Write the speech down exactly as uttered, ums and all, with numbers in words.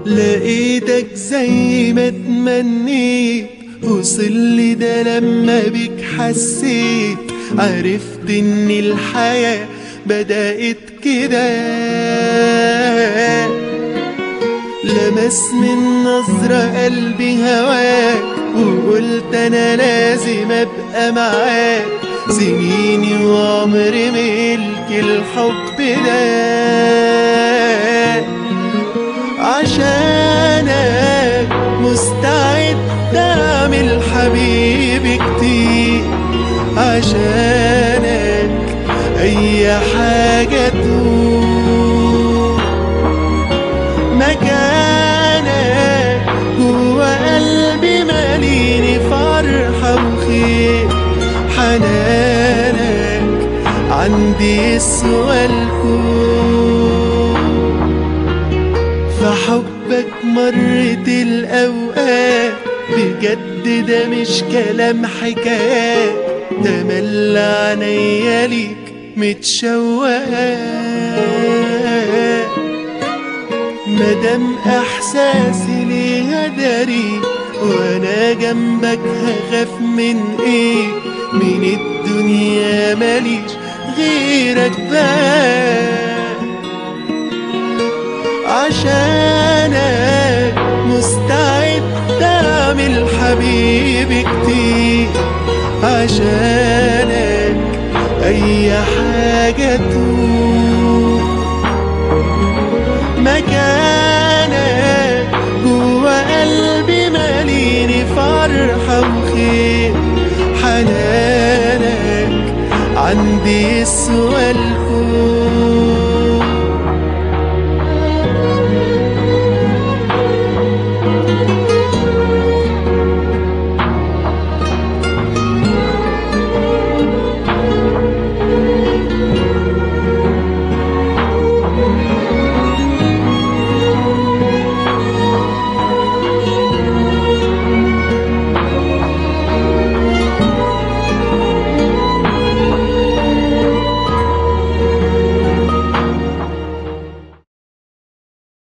لقيتك زي ما تمنيت، وصل لي ده لما بيك حسيت، عرفت ان الحياة بدأت كده. لمسني النظرة قلبي هواك، وقلت انا لازم ابقى معاك، سنيني وعمري ملك الحب ده. عشانك مستعد اعمل حبيبي كتير، عشانك اي حاجة تقول. مكانك جوا قلبي ماليني فرحة وخير، حنانك عندي يسوى الكون. فحبك مرت الأوقات بجد، ده مش كلام حكايات، تملى عينيا ليك متشوقات. مادام احساسي ليها داري، وانا جنبك هخاف من ايه؟ من الدنيا ماليش غيرك بقى. عشانك مستعد اعمل حبيبي كتير، عشانك اي حاجة تقول. مكانك جوا قلبي ماليني فرحة وخير، حنانك عندي يسوى الكون.